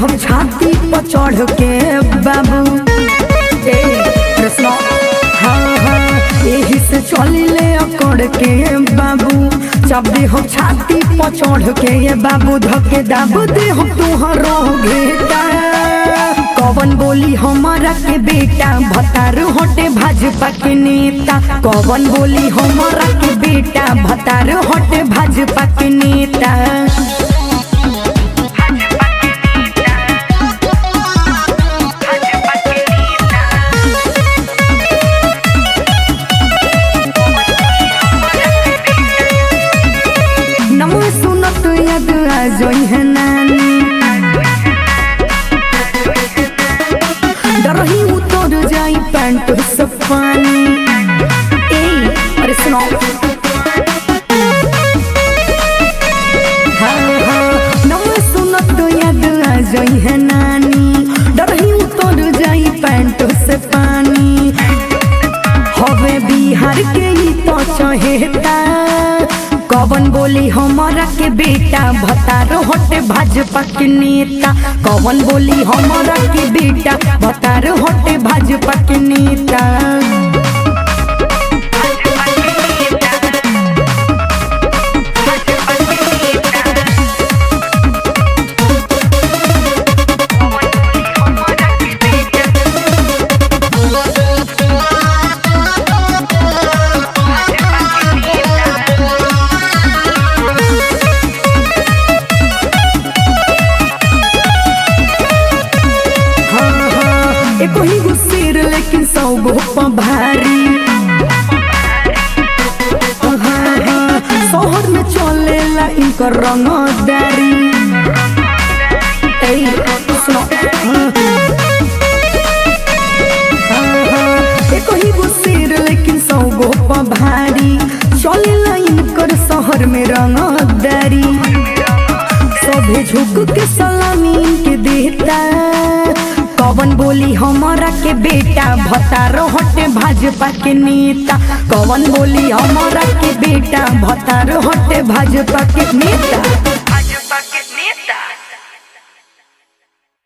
हम छाती पर चढ़ के बाबू कृष्ण यही से चलिले अकड़ के बाबू चाबी हम छाती पर चढ़ के ये बाबू धके दाब दे हम तुहरो घेटा कवन बोली हमारा के बेटा भतार हटे भाजपा के नेता कवन बोली हमारा के बेटा भतार हटे भाजपा के नेता नमो सुनत याद आ जोई है नानी डरही उतर जाई पैंट से पानी अरे सुनो नमो सुनत याद आ जोई है नानी डरही उतर जाई पैंट से पानी हवे बिहार के ही तो चहेता कवन बोली हमारा के बेटा भतार हटे भाजपा के नेता कवन बोली हमारा के बेटा भतार हटे भाजपा के नेता एको ही गुस्सेर लेकिन सौ गो भारी शहर में चलेला इनकर रंगदारी एको ही गुस्सेर लेकिन सौ गो भारी चलेला इनकर शहर में रंगदारी सभे झुक के सलामी इनके देता कवन बोली हमारा के बेटा भतार हटे भाजपा के नेता कवन बोली हमारा के बेटा भतार हटे भाजपा के नेता।